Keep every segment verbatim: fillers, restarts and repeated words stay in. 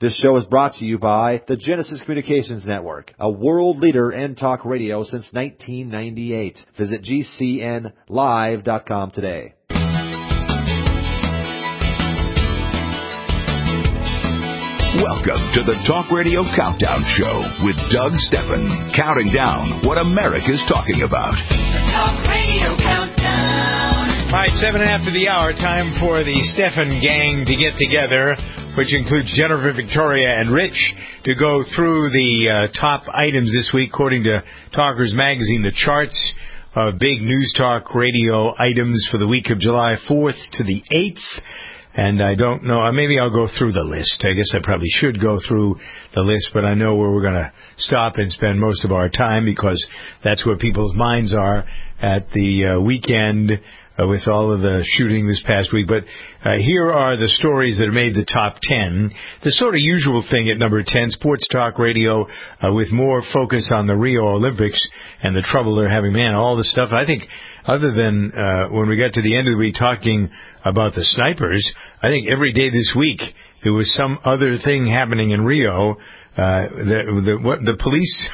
This show is brought to you by the Genesis Communications Network, a world leader in talk radio since nineteen ninety-eight. Visit G C N live dot com today. Welcome to the Talk Radio Countdown Show with Doug Steffen, counting down what America's talking about. The Talk Radio Countdown. All right, seven after the hour, time for the Steffen gang to get together, which includes Jennifer, Victoria, and Rich, to go through the uh, top items this week, according to Talkers Magazine, the charts of big news talk radio items for the week of July fourth to the eighth. And I don't know, maybe I'll go through the list. I guess I probably should go through the list, but I know where we're going to stop and spend most of our time, because that's where people's minds are at the uh, weekend uh, with all of the shooting this past week. But uh, here are the stories that have made the top ten. The sort of usual thing at number ten, sports talk radio uh, with more focus on the Rio Olympics and the trouble they're having. Man, all the stuff, I think, other than uh, when we got to the end of the week talking about the snipers, I think every day this week there was some other thing happening in Rio. Uh, the, the, what, the police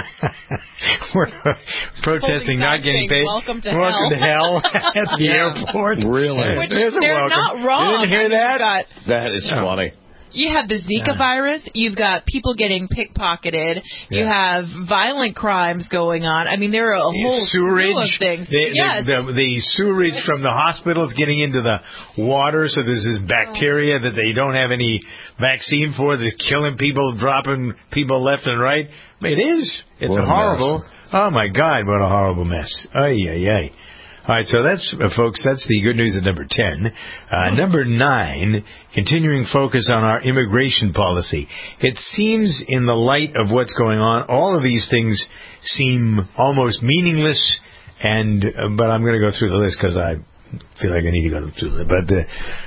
were protesting not getting paid. Welcome to welcome hell. to hell at the Yeah. airport. Really? Which There's a they're welcome. not wrong. You didn't hear I mean, that? Got, That is Oh. funny. you have the Zika Yeah. virus. You've got people getting pickpocketed. You Yeah. have violent crimes going on. I mean, there are a whole Sewerage, slew of things. The, yes. the, the, the sewerage from the hospitals getting into the water, so there's this bacteria that they don't have any vaccine for that's killing people, dropping people left and right. It is. It's What a horrible. mess. Oh, my God, what a horrible mess. Ay, ay, ay. All right, so that's, uh, folks, that's the good news at number ten. Uh, number nine, continuing focus on our immigration policy. It seems, in the light of what's going on, all of these things seem almost meaningless, and uh, but I'm going to go through the list because I feel like I need to go through it. But,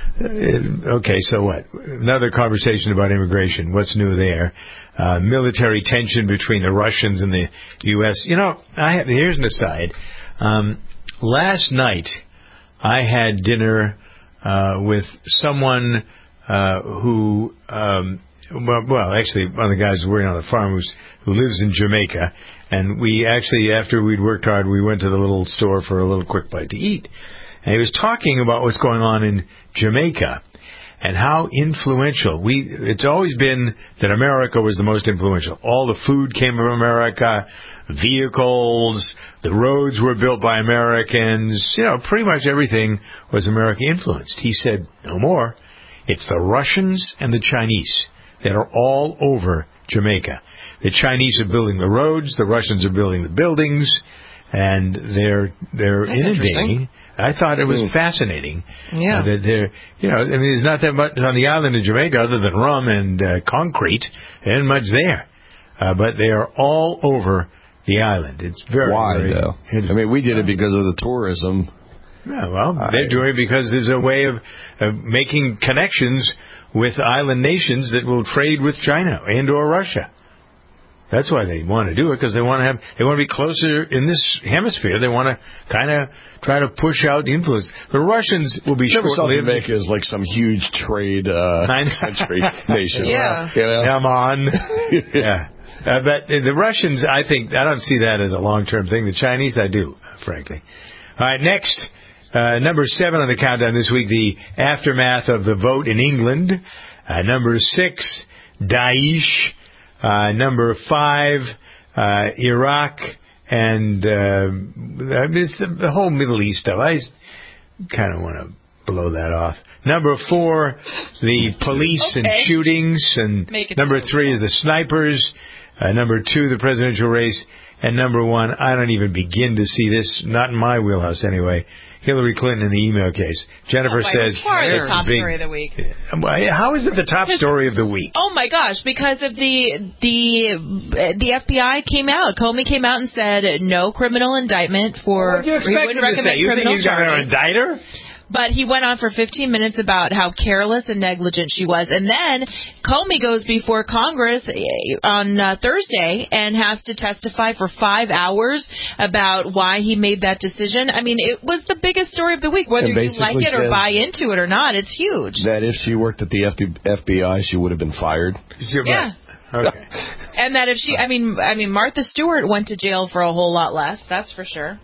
uh, uh, okay, so what? Another conversation about immigration. What's new there? Uh, military tension between the Russians and the U S You know, I have, here's an aside. Um, Last night, I had dinner uh, with someone uh, who, um, well, well, actually, one of the guys working on the farm who's, who lives in Jamaica, and we actually, after we'd worked hard, we went to the little store for a little quick bite to eat. And he was talking about what's going on in Jamaica and how influential we. It's always been that America was the most influential. All the food came from America. Vehicles, the roads were built by Americans, you know, pretty much everything was American influenced. He said, no more. It's the Russians and the Chinese that are all over Jamaica. The Chinese are building the roads, the Russians are building the buildings, and they're they're That's inundating. I thought it was Mm. fascinating. Yeah. Uh, that they're, you know, I mean, there's not that much on the island of Jamaica other than rum and uh, concrete. There isn't much there. Uh, but they are all over the island. It's very Why, very, though? I mean, we did it because of the tourism. Yeah, well, I- they're doing it because there's a way of, of making connections with island nations that will trade with China and or Russia. That's why they want to do it, because they want to have they want to be closer in this hemisphere. They want to kind of try to push out the influence. The Russians will be Never saw short-lived. Jamaica as like some huge trade uh, I know. country nation. Yeah. You know? Come on. Yeah. Uh, but the Russians, I think, I don't see that as a long-term thing. The Chinese, I do, frankly. All right, next, uh, number seven on the countdown this week, the aftermath of the vote in England. Uh, number six, Daesh. Uh, number five, uh, Iraq. And uh, it's the, the whole Middle East stuff. I kind of want to blow that off. Number four, the police Okay. and shootings. And Make it number so three is the snipers. Uh, number two, the presidential race. And number one, I don't even begin to see this, not in my wheelhouse anyway, Hillary Clinton in the email case. Jennifer Oh my says... God. Far the it's top big- story of the week. How is it the top story of the week? Oh my gosh! Because of the the the F B I came out, Comey came out and said no criminal indictment for. What do you or he expect wouldn't him to say? recommend You think criminal he's going to charges. indict her? But he went on for fifteen minutes about how careless and negligent she was. And then Comey goes before Congress on uh, Thursday and has to testify for five hours about why he made that decision. I mean, it was the biggest story of the week, whether And you like basically it or said buy into it or not. It's huge. That if she worked at the F B I, she would have been fired. Yeah. Okay. And that if she, I mean, I mean, Martha Stewart went to jail for a whole lot less. That's for sure.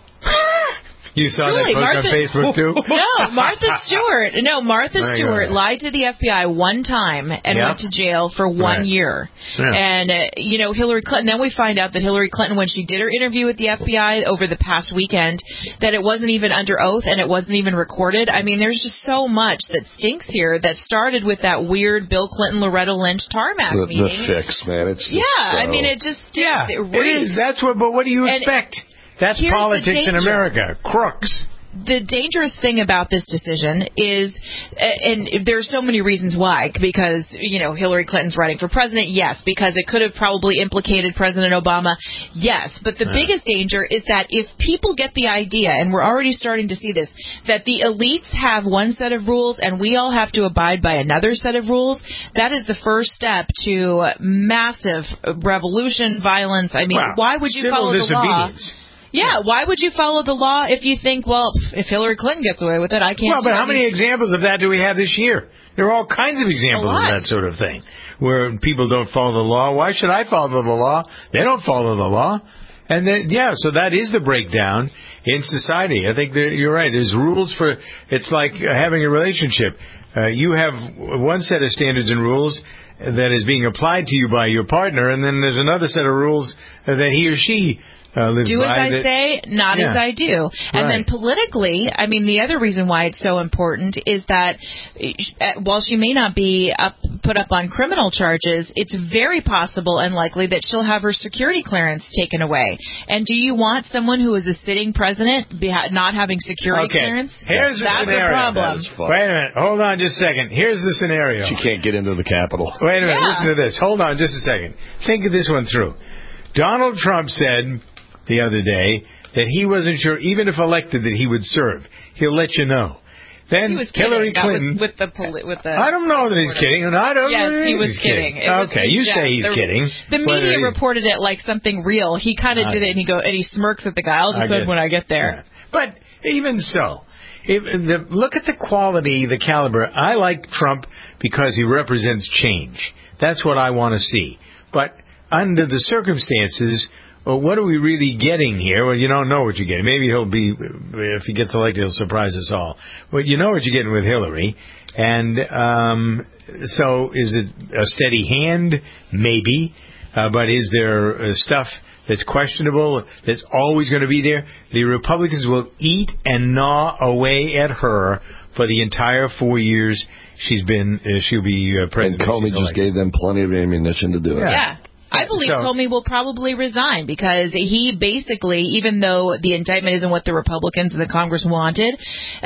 You saw Truly, that post Martha, on Facebook, too? No, Martha Stewart. No, Martha There you Stewart go. lied to the F B I one time and Yeah. went to jail for one Right. year. Yeah. And, uh, you know, Hillary Clinton, then we find out that Hillary Clinton, when she did her interview with the F B I over the past weekend, that it wasn't even under oath and it wasn't even recorded. I mean, there's just so much that stinks here that started with that weird Bill Clinton, Loretta Lynch tarmac The, meeting. the fix, man. It's just yeah, I so- mean, it just stinks. Yeah, it it reeks. is. That's what. But what do you And expect? That's here's the politics in danger. America. Crooks. The dangerous thing about this decision is, and there's so many reasons why, because, you know, Hillary Clinton's running for president, yes, because it could have probably implicated President Obama, yes, but the Yeah. biggest danger is that if people get the idea, and we're already starting to see this, that the elites have one set of rules and we all have to abide by another set of rules, that is the first step to massive revolution, violence. I mean, Well, why would you civil follow the law? disobedience. Yeah, why would you follow the law if you think, well, if Hillary Clinton gets away with it, I can't. Well, but too. how I mean, many examples of that do we have this year? There are all kinds of examples of lot. that sort of thing, where people don't follow the law. Why should I follow the law? They don't follow the law. And then, yeah, so that is the breakdown in society. I think that you're right. There's rules for, it's like having a relationship. Uh, you have one set of standards and rules that is being applied to you by your partner, and then there's another set of rules that he or she Uh, lives do as by I that, say, not Yeah. as I do. And Right. then politically, I mean, the other reason why it's so important is that uh, while she may not be up, put up on criminal charges, it's very possible and likely that she'll have her security clearance taken away. And do you want someone who is a sitting president be ha- not having security Okay. clearance? Here's the That's scenario. the problem. That is fun. Wait a minute. Hold on just a second. Here's the scenario. She can't get into the Capitol. Wait a minute. Yeah. Listen to this. Hold on just a second. Think of this one through. Donald Trump said the other day that he wasn't sure, even if elected, that he would serve. He'll let you know. Then He was kidding. Hillary That Clinton. was with the poli- with the. I don't know that he's kidding. And I don't Yes, know he that was he's kidding. It was- Okay, you yeah, say he's the, kidding. The Whether media he- reported it like something real. He kind of I- did it, and he go and he smirks at the guy. I'll I decide get- when I get there. Yeah. But even so, if, the, look at the quality, the caliber. I like Trump because he represents change. That's what I want to see. But under the circumstances, well, what are we really getting here? Well, you don't know what you're getting. Maybe he'll be, if he gets elected, he'll surprise us all. Well, you know what you're getting with Hillary. And um, so is it a steady hand? Maybe. Uh, but is there uh, stuff that's questionable, that's always going to be there? The Republicans will eat and gnaw away at her for the entire four years she's been, uh, she'll be uh, And president. Comey just gave them plenty of ammunition to do it. Yeah. Yeah. I believe So- Comey will probably resign because he basically, even though the indictment isn't what the Republicans and the Congress wanted, uh,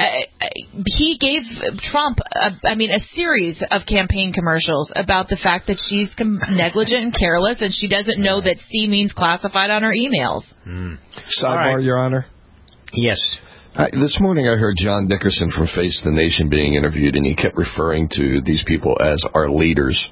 he gave Trump, a, I mean, a series of campaign commercials about the fact that she's com- negligent and careless, and she doesn't know that C means classified on her emails. Sidebar, All right. Your Honor. Yes. I, this morning I heard John Dickerson from Face the Nation being interviewed, and he kept referring to these people as our leaders.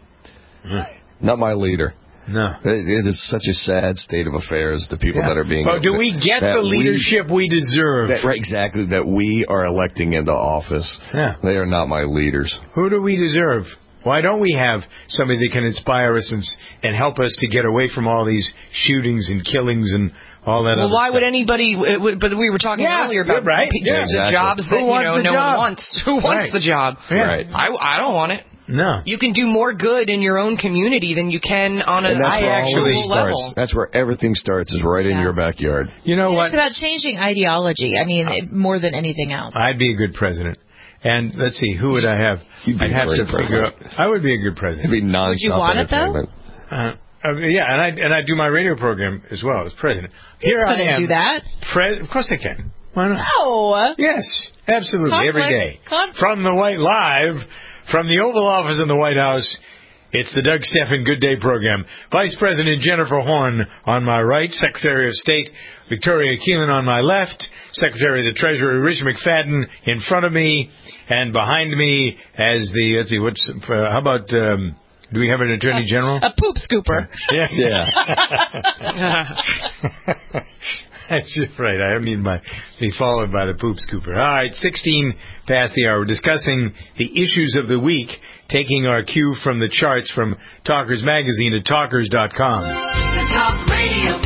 Not my leader. No. It, it is such a sad state of affairs, the people that are being... But do we get that the we- leadership we, deserve? that, right, exactly, that we are electing into office. Yeah. They are not my leaders. Who do we deserve? Why don't we have somebody that can inspire us and, and help us to get away from all these shootings and killings and all that Well, other why stuff? would anybody? it would- But we were talking Yeah, earlier you're about right. pe- Yeah, the exactly. jobs Who that you wants know the no job? one wants. Who wants Right. the job? Yeah. Right. I, I don't want it. No. You can do more good in your own community than you can on a And that's I where all actually this global starts. level. That's where everything starts, is right in Yeah. your backyard. You know what? It's about changing ideology. I mean, it- more than anything else. I'd be a good president. And let's see, who would I have? You'd be I'd a have great to figure out. president. I would be a good It'd president. be nonstop Would you want it, though? entertainment. Uh, uh, yeah, and I and I do my radio program as well as president. Here I couldn't am. do that. Pre- of course I can. Why not? No. Yes, absolutely, every Conflict. day. Conflict. From the White Live, from the Oval Office in the White House, It's the Doug Stephan Good Day program. Vice President Jennifer Horn on my right, Secretary of State Victoria Keelan on my left, Secretary of the Treasury Rich McFadden in front of me, and behind me as the, let's see, what's, uh, how about, um, do we have an Attorney General? A poop scooper. Yeah. Yeah. That's right. I mean, my be followed by the poop scooper. All right, sixteen past the hour. We're discussing the issues of the week, taking our cue from the charts from Talkers Magazine at talkers dot com. The Talk Radio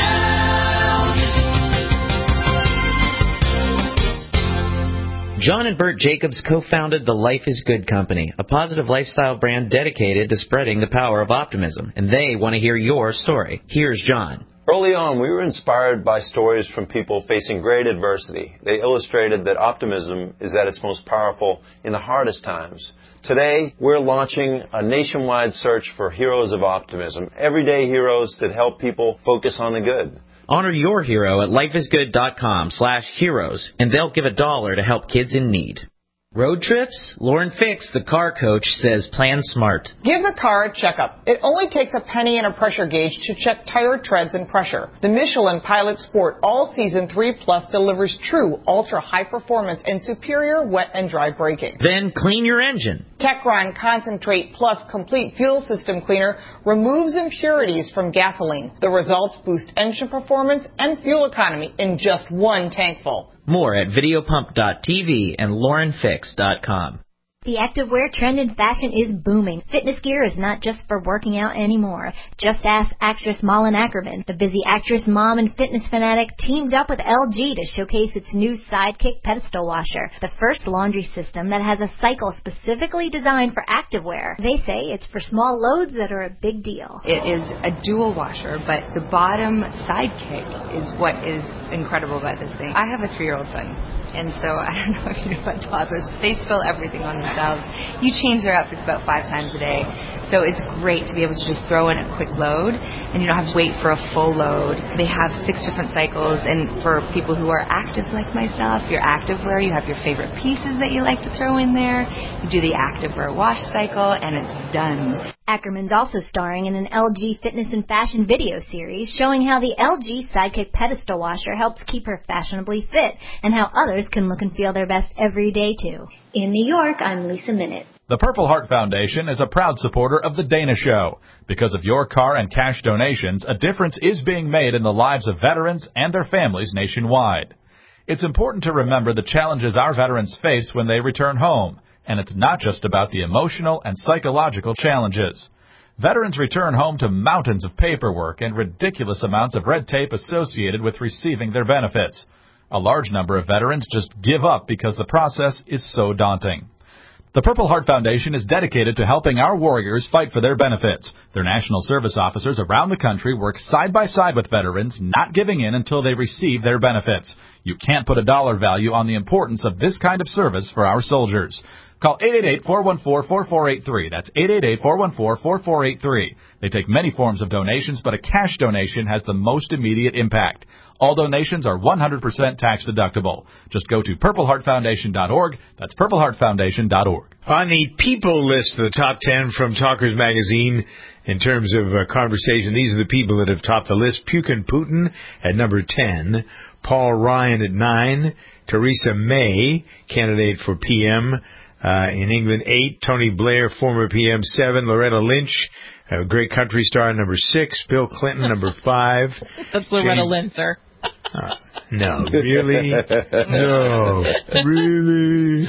Countdown. John and Bert Jacobs co-founded the Life is Good Company, a positive lifestyle brand dedicated to spreading the power of optimism. And they want to hear your story. Here's John. Early on, we were inspired by stories from people facing great adversity. They illustrated that optimism is at its most powerful in the hardest times. Today, we're launching a nationwide search for heroes of optimism, everyday heroes that help people focus on the good. Honor your hero at lifeisgood.com slash heroes, and they'll give a dollar to help kids in need. Road trips? Lauren Fix, the car coach, says plan smart. Give the car a checkup. It only takes a penny and a pressure gauge to check tire treads and pressure. The Michelin Pilot Sport All Season three Plus delivers true ultra-high performance and superior wet and dry braking. Then clean your engine. Techron Concentrate Plus Complete Fuel System Cleaner removes impurities from gasoline. The results boost engine performance and fuel economy in just one tankful. More at videopump dot t v and lauren fix dot com. The activewear trend in fashion is booming. Fitness gear is not just for working out anymore. Just ask actress Malin Ackerman. The busy actress, mom, and fitness fanatic teamed up with L G to showcase its new Sidekick pedestal washer, the first laundry system that has a cycle specifically designed for activewear. They say it's for small loads that are a big deal. It is a dual washer, but the bottom Sidekick is what is incredible about this thing. I have a three-year-old son. And so, I don't know if you know about toddlers, they spill everything on themselves. You change their outfits about five times a day. So it's great to be able to just throw in a quick load, and you don't have to wait for a full load. They have six different cycles, and for people who are active like myself, your activewear, you have your favorite pieces that you like to throw in there. You do the activewear wash cycle, and it's done. Ackerman's also starring in an L G fitness and fashion video series showing how the L G Sidekick pedestal washer helps keep her fashionably fit and how others can look and feel their best every day, too. In New York, I'm Lisa Minute. The Purple Heart Foundation is a proud supporter of The Dana Show. Because of your car and cash donations, a difference is being made in the lives of veterans and their families nationwide. It's important to remember the challenges our veterans face when they return home, and it's not just about the emotional and psychological challenges. Veterans return home to mountains of paperwork and ridiculous amounts of red tape associated with receiving their benefits. A large number of veterans just give up because the process is so daunting. The Purple Heart Foundation is dedicated to helping our warriors fight for their benefits. Their national service officers around the country work side by side with veterans, not giving in until they receive their benefits. You can't put a dollar value on the importance of this kind of service for our soldiers. Call eight eight eight, four one four, four four eight three. That's eight eight eight, four one four, four four eight three. They take many forms of donations, but a cash donation has the most immediate impact. All donations are one hundred percent tax deductible. Just go to purple heart foundation dot org. That's purple heart foundation dot org. On the people list, the top ten from Talkers Magazine, in terms of uh, conversation, these are the people that have topped the list. Pukin Putin at number ten. Paul Ryan at nine. Theresa May, candidate for P M uh, in England, eight. Tony Blair, former P M, seven. Loretta Lynch, a great country star, number six. Bill Clinton, number five. That's Loretta James- Lynch, sir. Uh, no, really? No, really?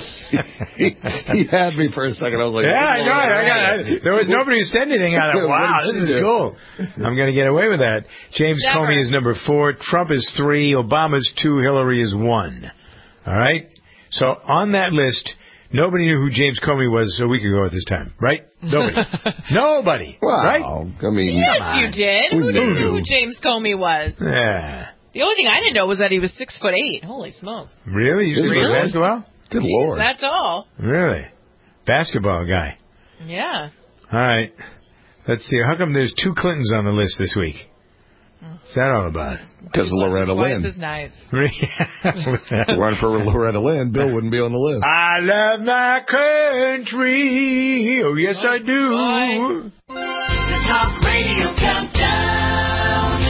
He had me for a second. I was like, yeah, I know. I got it. There was nobody who said anything on it. Wow, this is cool. I'm going to get away with that. James Never. Comey is number four. Trump is three. Obama's two. Hillary is one. All right? So on that list, nobody knew who James Comey was a week ago at this time, right? Nobody. Nobody. Wow. Right? I mean, Yes, you did. Who We knew knew. who James Comey was? Yeah. The only thing I didn't know was that he was six foot eight. Holy smokes! Really? You used to play Really? basketball? Good Lord. That's all. Really? Basketball guy. Yeah. All right. Let's see. How come there's two Clintons on the list this week? What's that all about? Because Loretta Lynn. Twice as nice. If it weren't for Loretta Lynn, Bill wouldn't be on the list. I love my country. Oh, yes, I do. The Talk Radio Countdown.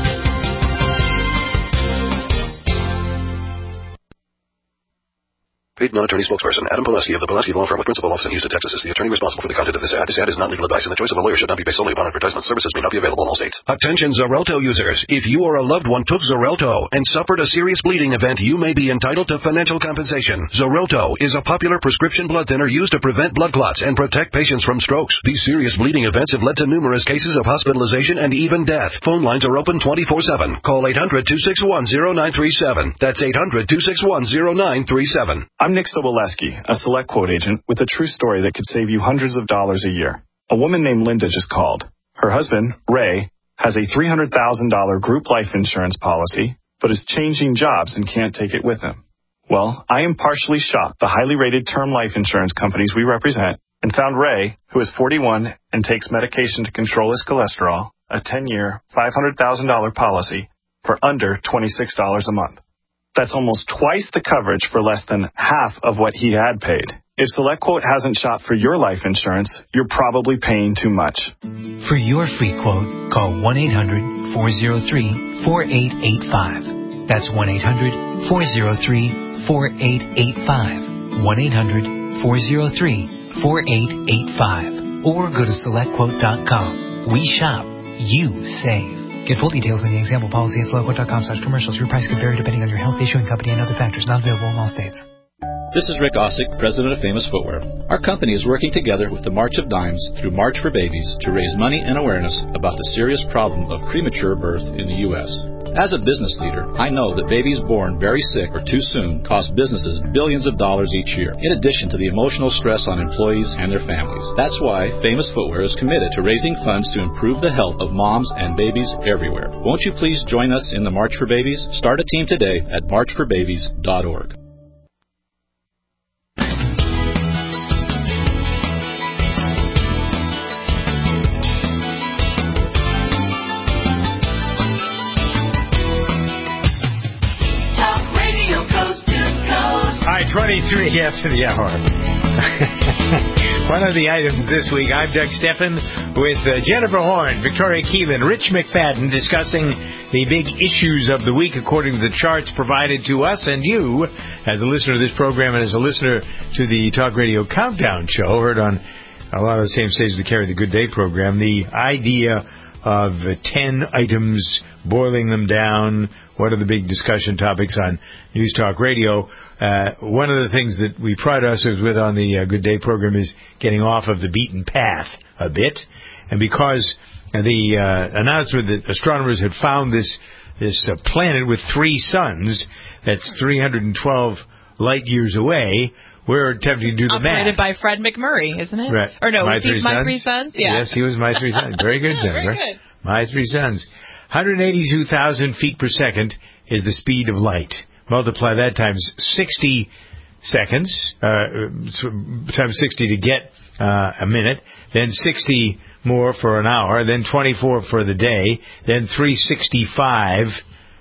Paid non-attorney spokesperson Adam Pileski of the Pileski Law Firm with principal office in Houston, Texas is the attorney responsible for the content of this ad. This ad is not legal advice, and the choice of a lawyer should not be based solely upon advertisement. Services may not be available in all states. Attention Xarelto users. If you or a loved one took Xarelto and suffered a serious bleeding event, you may be entitled to financial compensation. Xarelto is a popular prescription blood thinner used to prevent blood clots and protect patients from strokes. These serious bleeding events have led to numerous cases of hospitalization and even death. Phone lines are open twenty-four seven. Call eight hundred, two six one, zero nine three seven. That's eight hundred, two six one, zero nine three seven. I'm Nick Soboleski, a select quote agent with a true story that could save you hundreds of dollars a year. A woman named Linda just called. Her husband, Ray, has a three hundred thousand dollars group life insurance policy, but is changing jobs and can't take it with him. Well, I impartially shopped the highly rated term life insurance companies we represent and found Ray, who is forty-one and takes medication to control his cholesterol, a ten-year, five hundred thousand dollars policy for under twenty-six dollars a month. That's almost twice the coverage for less than half of what he had paid. If SelectQuote hasn't shopped for your life insurance, you're probably paying too much. For your free quote, call one eight hundred, four oh three, four eight eight five. That's one eight hundred, four oh three, four eight eight five. one eight hundred, four oh three, four eight eight five. Or go to select quote dot com. We shop. You save. Get full details on the example policy at SelectQuote dot com slash commercials. Your price could vary depending on your health, issuing company, and other factors. Not available in all states. This is Rick Ossick, president of Famous Footwear. Our company is working together with the March of Dimes through March for Babies to raise money and awareness about the serious problem of premature birth in the U S As a business leader, I know that babies born very sick or too soon cost businesses billions of dollars each year, in addition to the emotional stress on employees and their families. That's why Famous Footwear is committed to raising funds to improve the health of moms and babies everywhere. Won't you please join us in the March for Babies? Start a team today at march for babies dot org. twenty-three after the hour. One of the items this week, I'm Doug Steffen with uh, Jennifer Horn, Victoria Keelan, Rich McFadden discussing the big issues of the week according to the charts provided to us and you as a listener to this program and as a listener to the Talk Radio Countdown show, heard on a lot of the same stations that carry the Good Day program. The idea of uh, ten items, boiling them down. What are the big discussion topics on News Talk Radio? Uh, one of the things that we pride ourselves with on the uh, Good Day program is getting off of the beaten path a bit. And because the uh, announcement that astronomers had found this this uh, planet with three suns that's three hundred twelve light years away, we're attempting to do the Operated math. by Fred McMurray, isn't it? Right. Or no, My was he Three My Sons? Three Sons? Yeah. Yes, he was My Three Sons. Very good, yeah, Jennifer. Very good. My Three Sons. one hundred eighty-two thousand feet per second is the speed of light. Multiply that times sixty seconds, uh, times sixty to get uh, a minute, then sixty more for an hour, then twenty-four for the day, then three hundred sixty-five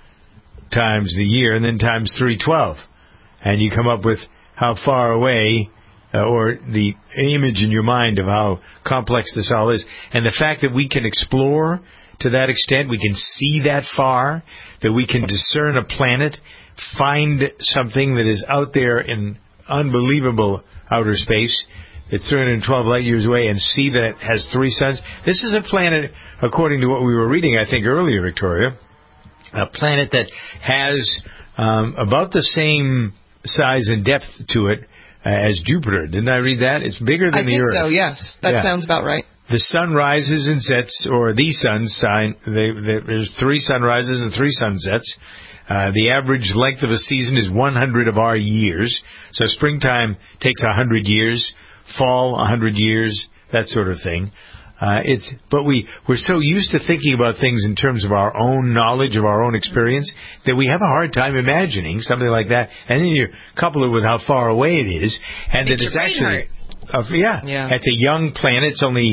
times the year, and then times three hundred twelve. And you come up with how far away, uh, or the image in your mind of how complex this all is. And the fact that we can explore to that extent, we can see that far, that we can discern a planet, find something that is out there in unbelievable outer space, that's three hundred twelve light years away, and see that it has three suns. This is a planet, according to what we were reading, I think, earlier, Victoria, a planet that has um, about the same size and depth to it uh, as Jupiter. Didn't I read that? It's bigger than I the think Earth. so, yes. That Yeah. sounds about right. The sun rises and sets, or the sun sign. They, they, there's three sunrises and three sunsets. Uh, the average length of a season is one hundred of our years. So springtime takes one hundred years, fall one hundred years, that sort of thing. Uh, it's, but we, we're so used to thinking about things in terms of our own knowledge, of our own experience, that we have a hard time imagining something like that. And then you couple it with how far away it is, and that it's actually, uh, yeah, Yeah. it's a young planet. It's only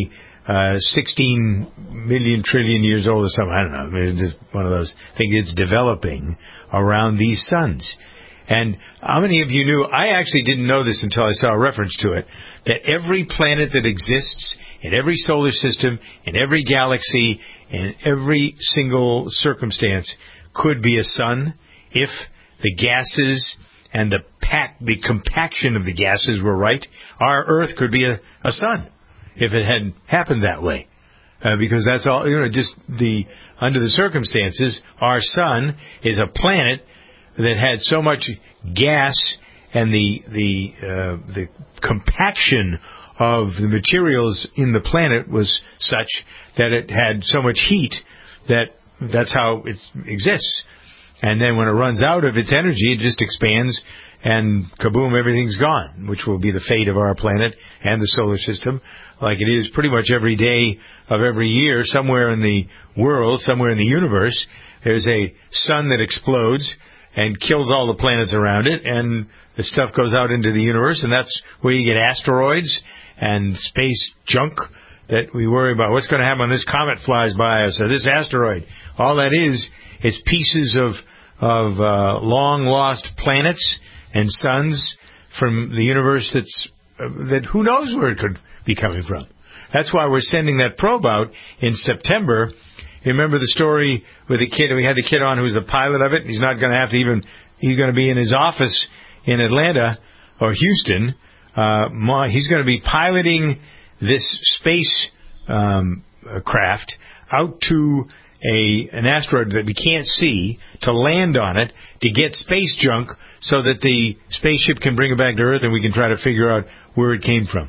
uh, sixteen million trillion years old or something. I don't know. I mean, it's just one of those things. It's developing around these suns. And how many of you knew, I actually didn't know this until I saw a reference to it, that every planet that exists in every solar system, in every galaxy, in every single circumstance could be a sun if the gases and the pack, the compaction of the gases were right. Our Earth could be a, a sun if it hadn't happened that way. Uh, because that's all, you know, just the, under the circumstances, our sun is a planet that had so much gas and the the uh, the compaction of the materials in the planet was such that it had so much heat that that's how it exists. And then when it runs out of its energy, it just expands and kaboom, everything's gone, which will be the fate of our planet and the solar system, like it is pretty much every day of every year. Somewhere in the world, somewhere in the universe, there's a sun that explodes and kills all the planets around it, and the stuff goes out into the universe, and that's where you get asteroids and space junk that we worry about. What's going to happen when this comet flies by us, or this asteroid? All that is is pieces of of uh, long-lost planets and suns from the universe that's uh, that who knows where it could be coming from. That's why we're sending that probe out in September. You remember the story with the kid? We had the kid on who was the pilot of it. He's not going to have to even, he's going to be in his office in Atlanta or Houston. Uh, he's going to be piloting this space um, craft out to a an asteroid that we can't see, to land on it, to get space junk so that the spaceship can bring it back to Earth and we can try to figure out where it came from.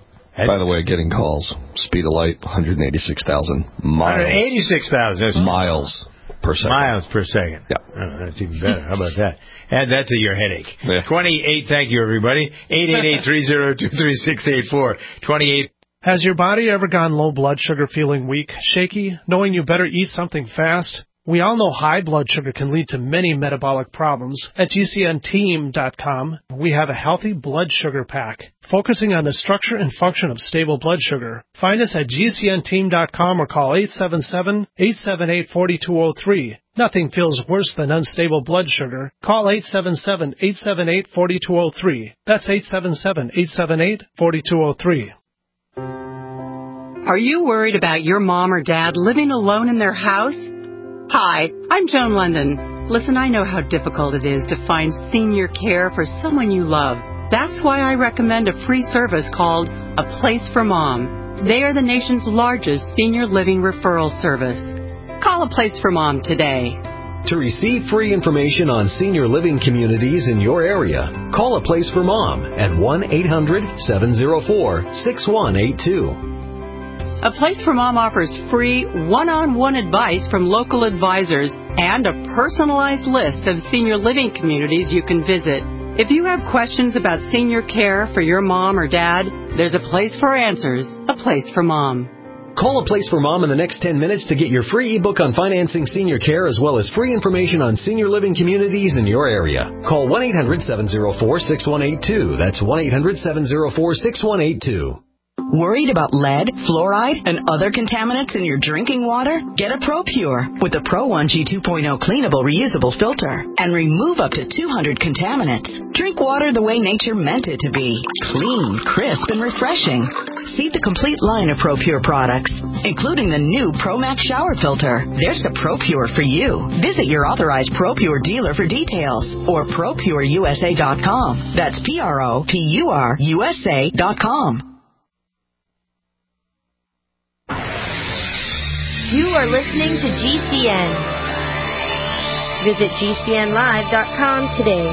By the way, getting calls. Speed of light, one hundred eighty-six thousand miles. one hundred eighty-six thousand miles per second. Miles per second. Yeah. Oh, that's even better. How about that? Add that to your headache. Yeah. twenty-eight, thank you, everybody. eight eight eight, three oh two, three six eight four. twenty-eight. Has your body ever gone low blood sugar, feeling weak, shaky, knowing you better eat something fast? We all know high blood sugar can lead to many metabolic problems. At G C N team dot com, we have a healthy blood sugar pack, focusing on the structure and function of stable blood sugar. Find us at G C N team dot com or call eight seven seven, eight seven eight, four two zero three. Nothing feels worse than unstable blood sugar. Call eight seven seven, eight seven eight, four two zero three. That's eight seven seven, eight seven eight, four two zero three. Are you worried about your mom or dad living alone in their house? Hi, I'm Joan London. Listen, I know how difficult it is to find senior care for someone you love. That's why I recommend a free service called A Place for Mom. They are the nation's largest senior living referral service. Call A Place for Mom today. To receive free information on senior living communities in your area, call A Place for Mom at one eight hundred, seven oh four, six one eight two. A Place for Mom offers free one-on-one advice from local advisors and a personalized list of senior living communities you can visit. If you have questions about senior care for your mom or dad, there's a place for answers. A Place for Mom. Call A Place for Mom in the next ten minutes to get your free ebook on financing senior care as well as free information on senior living communities in your area. Call one eight hundred, seven oh four, six one eight two. That's one eight hundred, seven oh four, six one eight two. Worried about lead, fluoride, and other contaminants in your drinking water? Get a ProPure with the Pro one G two point oh cleanable reusable filter and remove up to two hundred contaminants. Drink water the way nature meant it to be. Clean, crisp, and refreshing. See the complete line of ProPure products, including the new ProMax shower filter. There's a ProPure for you. Visit your authorized ProPure dealer for details or Pro Pure U S A dot com. That's P R O P U R U S A dot com. You are listening to G C N. Visit G C N live dot com today.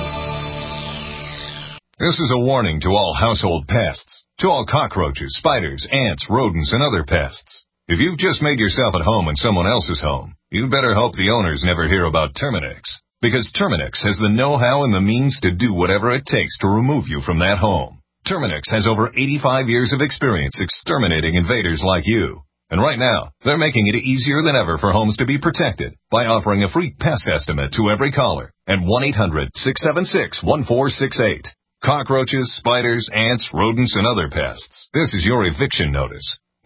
This is a warning to all household pests, to all cockroaches, spiders, ants, rodents, and other pests. If you've just made yourself at home in someone else's home, you better hope the owners never hear about Terminix, because Terminix has the know-how and the means to do whatever it takes to remove you from that home. Terminix has over eighty-five years of experience exterminating invaders like you. And right now, they're making it easier than ever for homes to be protected by offering a free pest estimate to every caller at one eight hundred, six seven six, one four six eight. Cockroaches, spiders, ants, rodents, and other pests. This is your eviction notice.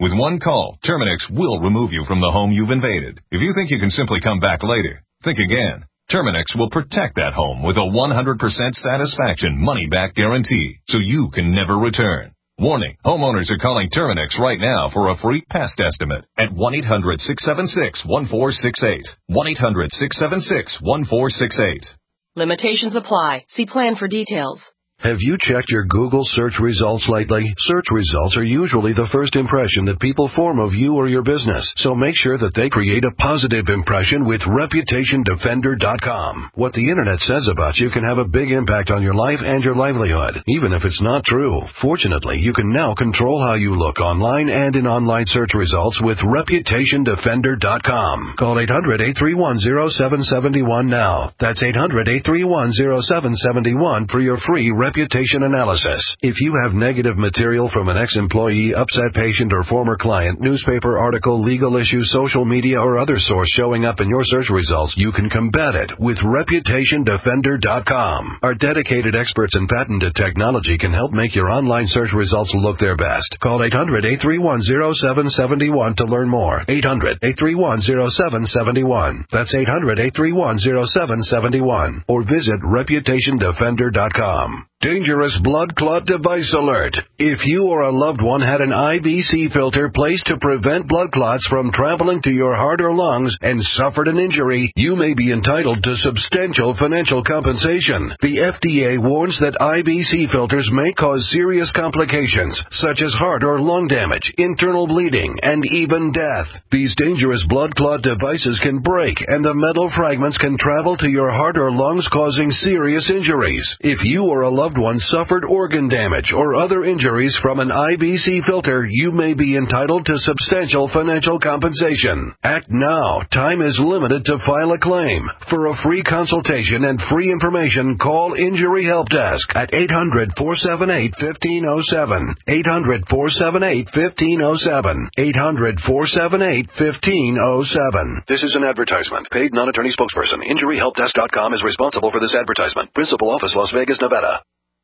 With one call, Terminix will remove you from the home you've invaded. If you think you can simply come back later, think again. Terminix will protect that home with a one hundred percent satisfaction money-back guarantee, so you can never return. Warning, homeowners are calling Terminix right now for a free pest estimate at one eight hundred six seven six one four six eight. one eight hundred six seven six one four six eight. Limitations apply. See plan for details. Have you checked your Google search results lately? Search results are usually the first impression that people form of you or your business, so make sure that they create a positive impression with Reputation Defender dot com. What the Internet says about you can have a big impact on your life and your livelihood, even if it's not true. Fortunately, you can now control how you look online and in online search results with Reputation Defender dot com. Call eight hundred eight three one zero seven seven one now. That's eight hundred eight three one zero seven seven one for your free reputation analysis. If you have negative material from an ex-employee, upset patient, or former client, newspaper article, legal issue, social media, or other source showing up in your search results, you can combat it with Reputation Defender dot com. Our dedicated experts in patented technology can help make your online search results look their best. Call eight hundred eight three one zero seven seven one to learn more. eight hundred eight three one zero seven seven one. That's eight hundred eight three one zero seven seven one. Or visit Reputation Defender dot com. Dangerous blood clot device alert. If you or a loved one had an I V C filter placed to prevent blood clots from traveling to your heart or lungs and suffered an injury, you may be entitled to substantial financial compensation. The F D A warns that I V C filters may cause serious complications, such as heart or lung damage, internal bleeding, and even death. These dangerous blood clot devices can break, and the metal fragments can travel to your heart or lungs, causing serious injuries. If you or a loved one suffered organ damage or other injuries from an I V C filter, you may be entitled to substantial financial compensation. Act now. Time is limited to file a claim. For a free consultation and free information, call Injury Help Desk at eight hundred four seven eight one five zero seven. eight hundred four seven eight one five zero seven. eight hundred four seven eight one five zero seven. This is an advertisement. Paid non-attorney spokesperson. Injury Help Desk dot com is responsible for this advertisement. Principal office, Las Vegas, Nevada.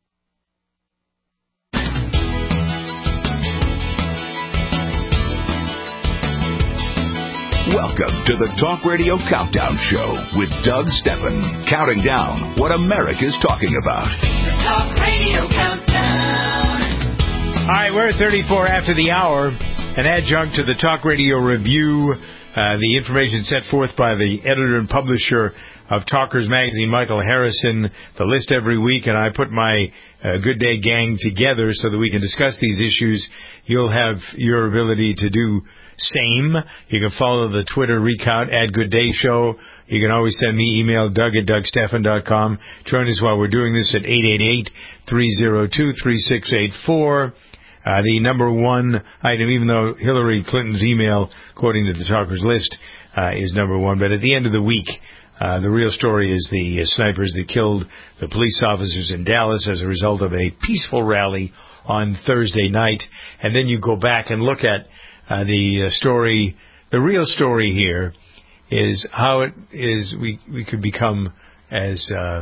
Welcome to the Talk Radio Countdown Show with Doug Steffen, counting down what America's talking about. The Talk Radio Countdown. All right, we're at thirty-four after the hour. An adjunct to the Talk Radio Review, uh, the information set forth by the editor and publisher of Talkers Magazine, Michael Harrison, the list every week, and I put my uh, Good Day gang together so that we can discuss these issues. You'll have your ability to do same. You can follow the Twitter recount at Good Day Show. You can always send me email, Doug at Doug Steffen dot com. Join us while we're doing this at eight eight eight, three oh two, three six eight four. Uh, the number one item, even though Hillary Clinton's email, according to the Talkers list, uh, is number one. But at the end of the week, uh, the real story is the uh, snipers that killed the police officers in Dallas as a result of a peaceful rally on Thursday night. And then you go back and look at Uh, the uh, story, the real story here is how it is we we could become as uh,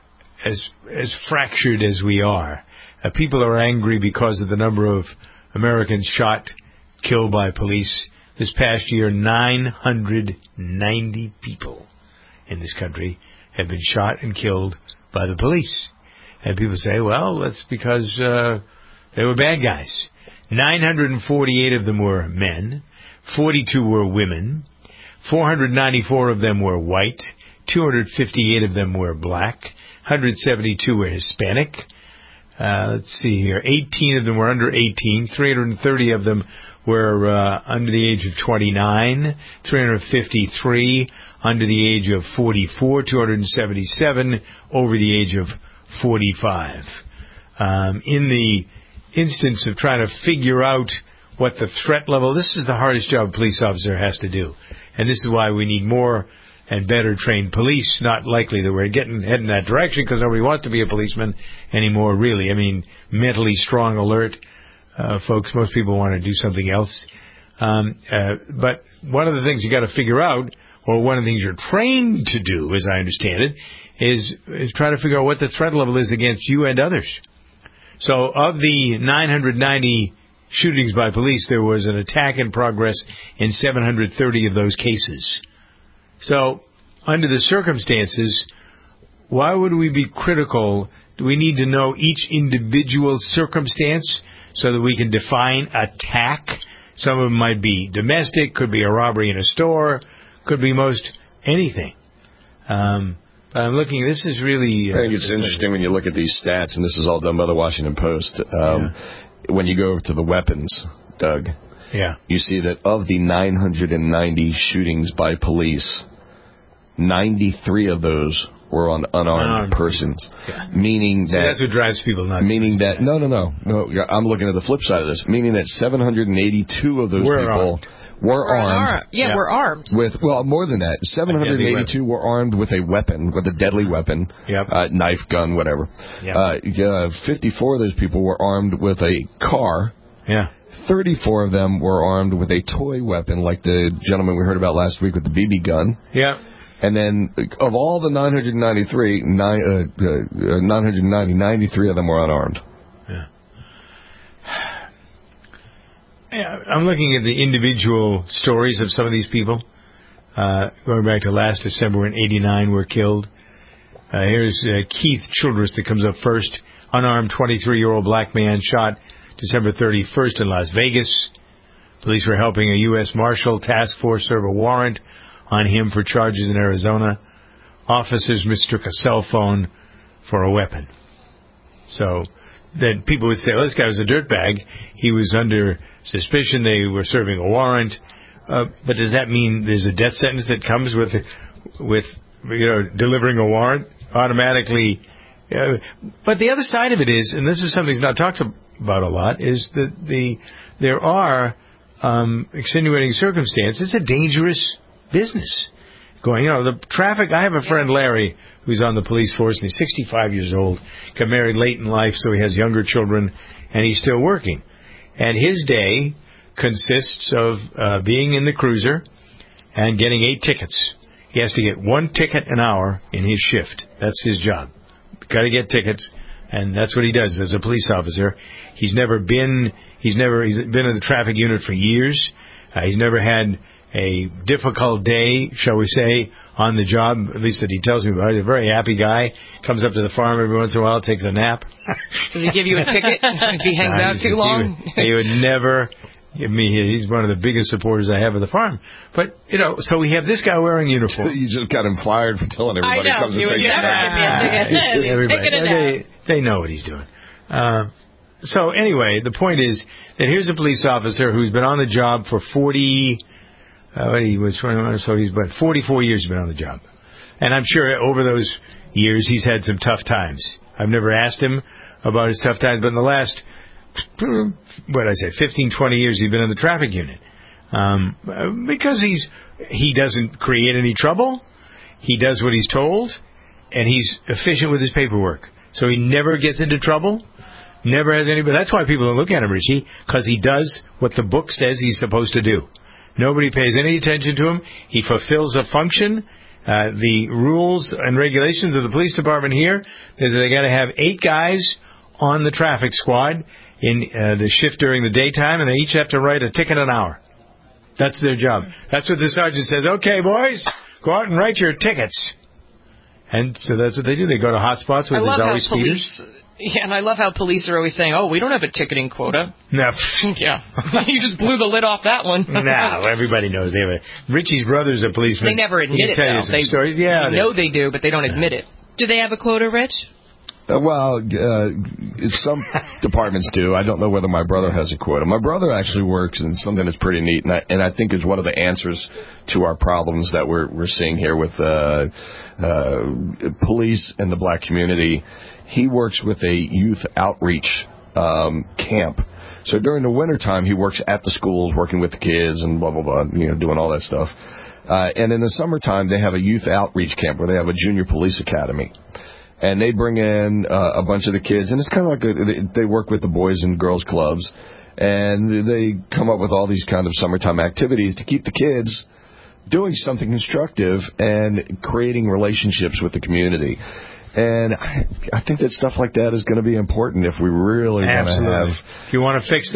as as fractured as we are. Uh, people are angry because of the number of Americans shot, killed by police. This past year, nine hundred ninety people in this country have been shot and killed by the police. And people say, well, that's because uh, they were bad guys. nine hundred forty-eight of them were men, forty-two were women, four hundred ninety-four of them were white, two hundred fifty-eight of them were black, one hundred seventy-two were Hispanic. Uh, let's see here, eighteen of them were under eighteen, three hundred thirty of them were uh, under the age of twenty-nine, three hundred fifty-three under the age of forty-four, two hundred seventy-seven over the age of forty-five. Um, in the instance of trying to figure out what the threat level, this is the hardest job a police officer has to do. And this is why we need more and better trained police. Not likely that we're getting heading that direction because nobody wants to be a policeman anymore, really. I mean, mentally strong, alert uh, folks, most people want to do something else. Um, uh, but one of the things you got to figure out, or one of the things you're trained to do, as I understand it, is, is try to figure out what the threat level is against you and others. So of the nine hundred ninety shootings by police, there was an attack in progress in seven hundred thirty of those cases. So, under the circumstances, why would we be critical? Do we need to know each individual circumstance so that we can define attack? Some of them might be domestic, could be a robbery in a store, could be most anything. Um, I'm looking, this is really... Uh, I think it's interesting when you look at these stats, and this is all done by the Washington Post. Um, yeah. When you go over to the weapons, Doug, yeah. you see that of the nine hundred ninety shootings by police, ninety-three of those were on unarmed, unarmed persons, yeah. meaning so that... that's what drives people nuts. Meaning that... No, no, no, no. I'm looking at the flip side of this. Meaning that seven hundred eighty-two of those we're people... Armed. Were we're armed. Ar- yeah, yeah, we're armed. With, well, more than that. seven hundred eighty-two were armed with a weapon, with a deadly weapon. Yep. Uh, knife, gun, whatever. Yep. Uh, uh, fifty-four of those people were armed with a car. Yeah. thirty-four of them were armed with a toy weapon, like the gentleman we heard about last week with the B B gun. Yeah. And then, of all the nine hundred ninety-three, nine, uh, uh, nine hundred ninety, ninety-three of them were unarmed. Yeah. I'm looking at the individual stories of some of these people. Uh, going back to last December when eighty-nine were killed. Uh, here's uh, Keith Childress that comes up first. Unarmed twenty-three-year-old black man shot December thirty-first in Las Vegas. Police were helping a U S Marshal task force serve a warrant on him for charges in Arizona. Officers mistook a cell phone for a weapon. So that people would say, well, this guy was a dirtbag. He was under suspicion. They were serving a warrant. Uh, but does that mean there's a death sentence that comes with, with you know, delivering a warrant automatically? Uh, but the other side of it is, and this is something that's not talked about a lot, is that the there are um, extenuating circumstances. It's a dangerous business going. You know, the traffic. I have a friend, Larry, who's on the police force, and he's sixty-five years old, got married late in life, so he has younger children, and he's still working. And his day consists of uh, being in the cruiser and getting eight tickets. He has to get one ticket an hour in his shift. That's his job. Got to get tickets, and that's what he does as a police officer. He's never been. He's never. He's been in the traffic unit for years. Uh, he's never had a difficult day, shall we say, on the job, at least that he tells me about. He's a very happy guy. Comes up to the farm every once in a while, takes a nap. Does he give you a ticket if he hangs nah, out too long? He would, he would never give me. He's one of the biggest supporters I have of the farm. But, you know, so we have this guy wearing a uniform. You just got him fired for telling everybody I know. comes You and would never give me a ticket. Everybody, a they, they know what he's doing. Uh, so, anyway, the point is that here's a police officer who's been on the job for forty... Uh, he was so he's about forty-four years been on the job, and I'm sure over those years he's had some tough times. I've never asked him about his tough times, but in the last what I say, fifteen, twenty years he's been in the traffic unit um, because he's he doesn't create any trouble. He does what he's told, and he's efficient with his paperwork, so he never gets into trouble. Never has anybody. That's why people don't look at him, Richie, because he does what the book says he's supposed to do. Nobody pays any attention to him. He fulfills a function. Uh, the rules and regulations of the police department here is that they got to have eight guys on the traffic squad in uh, the shift during the daytime, and they each have to write a ticket an hour. That's their job. That's what the sergeant says. Okay, boys, go out and write your tickets. And so that's what they do. They go to hot spots where there's always speeders. Yeah, and I love how police are always saying, oh, we don't have a ticketing quota. No. Yeah. You just blew the lid off that one. No, everybody knows they have a... Richie's brother's a policeman. They never admit he it, tell though. You some they stories. Yeah, they know they do, but they don't admit it. Do they have a quota, Rich? Uh, well, uh, some departments do. I don't know whether my brother has a quota. My brother actually works in something that's pretty neat, and I, and I think is one of the answers to our problems that we're we're seeing here with uh, uh, police and the black community. He works with a youth outreach um, camp. So during the wintertime, he works at the schools, working with the kids and blah, blah, blah, you know, doing all that stuff. Uh, and in the summertime, they have a youth outreach camp where they have a junior police academy. And they bring in uh, a bunch of the kids, and it's kind of like a, they work with the boys and girls clubs. And they come up with all these kind of summertime activities to keep the kids doing something constructive and creating relationships with the community. And I, I think that stuff like that is going to be important if we really want to have... If you want to fix this,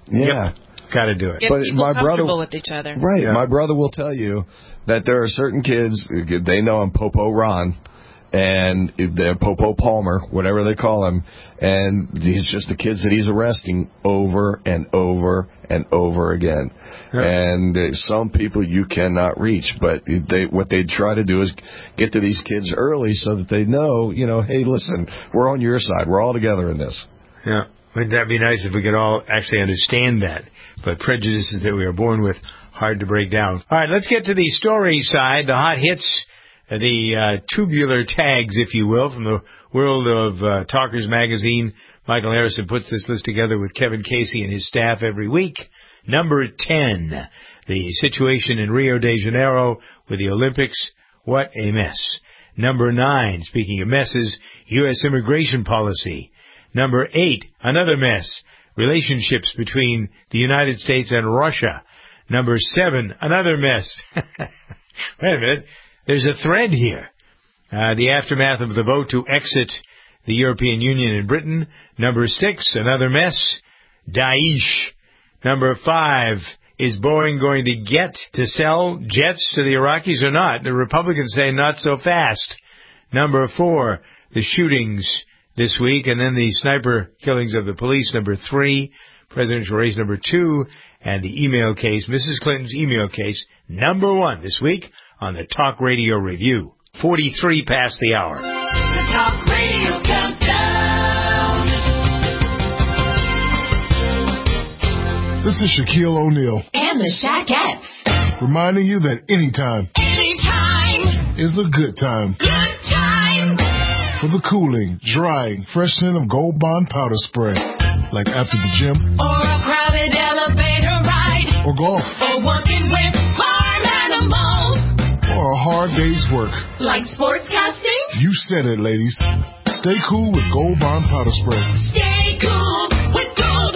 Yeah. Yep. Got to do it. Get But people my brother, comfortable with each other. Right. Yeah. My brother will tell you that there are certain kids, they know I'm Popo Ron, and they're Popo Palmer, whatever they call him, and he's just the kids that he's arresting over and over and over again. Yeah. And uh, some people you cannot reach, but they what they try to do is get to these kids early so that they know, you know, hey, listen, we're on your side. We're all together in this. Yeah. Wouldn't that be nice if we could all actually understand that? But prejudices that we are born with, hard to break down. All right, let's get to the story side, the hot hits, the uh, tubular tags, if you will, from the world of uh, Talkers Magazine. Michael Harrison puts this list together with Kevin Casey and his staff every week. Number ten, the situation in Rio de Janeiro with the Olympics. What a mess. Number nine, speaking of messes, U S immigration policy. Number eight, another mess, relationships between the United States and Russia. Number seven, another mess. Wait a minute, there's a thread here. Uh, the aftermath of the vote to exit the European Union and Britain. Number six, another mess, Daesh. Number five, is Boeing going to get to sell jets to the Iraqis or not? The Republicans say not so fast. Number four, the shootings this week, and then the sniper killings of the police. Number three, presidential race. Number two, and the email case, Missus Clinton's email case. Number one this week on the Talk Radio Review. forty-three past the hour. The Talk Radio Countdown. This is Shaquille O'Neal. And the Shaquettes. Reminding you that anytime. Anytime. Is a good time. Good time. For the cooling, drying, fresh scent of Gold Bond powder spray. Like after the gym. Or a crowded elevator ride. Or golf. Or working with farm animals. Or a hard day's work. Like sportscasting. You said it, ladies. Stay cool with Gold Bond powder spray. Stay cool with Gold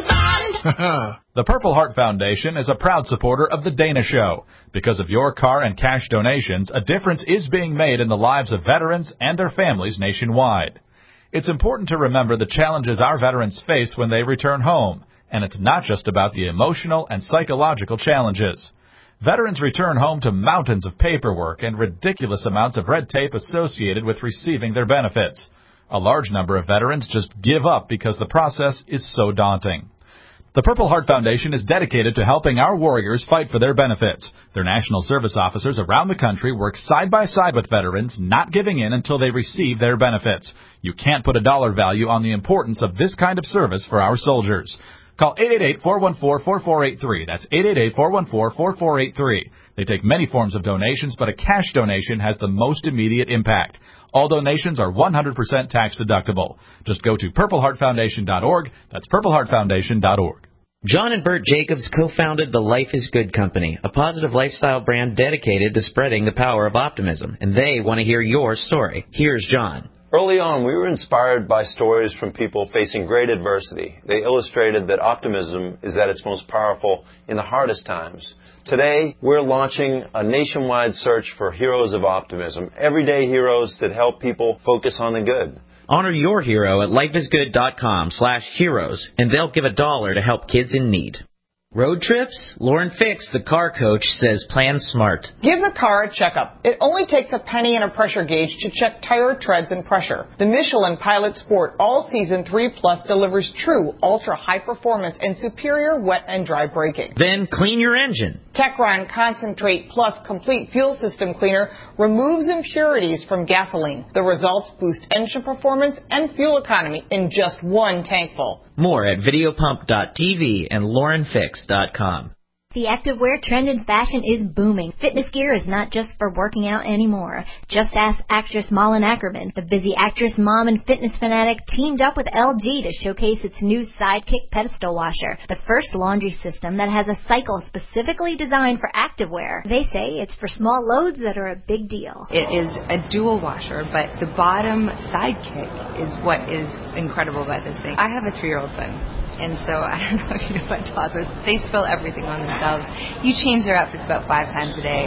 Bond. The Purple Heart Foundation is a proud supporter of The Dana Show. Because of your car and cash donations, a difference is being made in the lives of veterans and their families nationwide. It's important to remember the challenges our veterans face when they return home, and it's not just about the emotional and psychological challenges. Veterans return home to mountains of paperwork and ridiculous amounts of red tape associated with receiving their benefits. A large number of veterans just give up because the process is so daunting. The Purple Heart Foundation is dedicated to helping our warriors fight for their benefits. Their national service officers around the country work side by side with veterans, not giving in until they receive their benefits. You can't put a dollar value on the importance of this kind of service for our soldiers. Call eight eight eight, four one four, four four eight three. That's eight eight eight, four one four, four four eight three. They take many forms of donations, but a cash donation has the most immediate impact. All donations are one hundred percent tax deductible. Just go to purple heart foundation dot org. That's purple heart foundation dot org. John and Bert Jacobs co-founded the Life is Good Company, a positive lifestyle brand dedicated to spreading the power of optimism, and they want to hear your story. Here's John. Early on, we were inspired by stories from people facing great adversity. They illustrated that optimism is at its most powerful in the hardest times. Today, we're launching a nationwide search for heroes of optimism, everyday heroes that help people focus on the good. Honor your hero at lifeisgood.com slash heroes, and they'll give a dollar to help kids in need. Road trips? Lauren Fix, the car coach, says plan smart. Give the car a checkup. It only takes a penny and a pressure gauge to check tire treads and pressure. The Michelin Pilot Sport All-Season three Plus delivers true ultra-high performance and superior wet and dry braking. Then clean your engine. Techron Concentrate Plus Complete Fuel System Cleaner removes impurities from gasoline. The results boost engine performance and fuel economy in just one tankful. More at videopump dot t v and lauren fix dot com. The activewear trend in fashion is booming. Fitness gear is not just for working out anymore. Just ask actress Malin Ackerman. The busy actress, mom, and fitness fanatic teamed up with L G to showcase its new Sidekick pedestal washer, the first laundry system that has a cycle specifically designed for activewear. They say it's for small loads that are a big deal. It is a dual washer, but the bottom Sidekick is what is incredible about this thing. I have a three-year-old son. And so, I don't know if you know about toddlers, they spill everything on themselves. You change their outfits about five times a day. So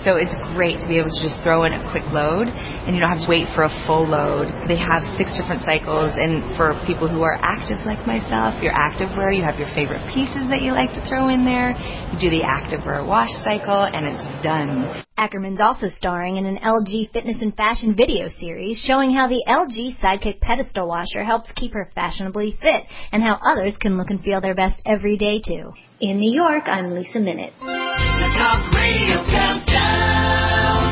So it's great to be able to just throw in a quick load, and you don't have to wait for a full load. They have six different cycles, and for people who are active like myself, your active wear, you have your favorite pieces that you like to throw in there. You do the active wear wash cycle, and it's done. Ackerman's also starring in an L G fitness and fashion video series showing how the L G Sidekick pedestal washer helps keep her fashionably fit and how others can look and feel their best every day, too. In New York, I'm Lisa Minute. The Talk Radio Countdown.